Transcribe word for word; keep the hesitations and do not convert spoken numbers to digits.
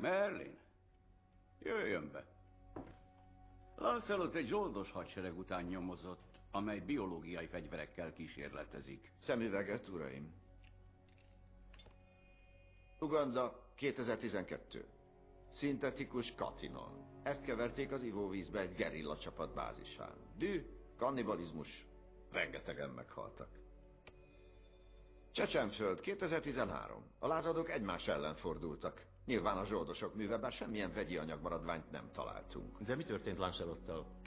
Merlin, jöjjön be. Lancelot egy zsoldos hadsereg után nyomozott, amely biológiai fegyverekkel kísérletezik. Szemüveget, uraim. Uganda, kétezer-tizenkettő. Szintetikus katinon. Ezt keverték az ivóvízbe egy gerilla csapat bázisán. Dű, kannibalizmus, rengetegen meghaltak. Csecsenföld, kétezer-tizenhárom. A lázadók egymás ellen fordultak. Nyilván a zsoldosok műve, bár semmilyen vegyi anyagmaradványt nem találtunk. De mi történt Lancelottal?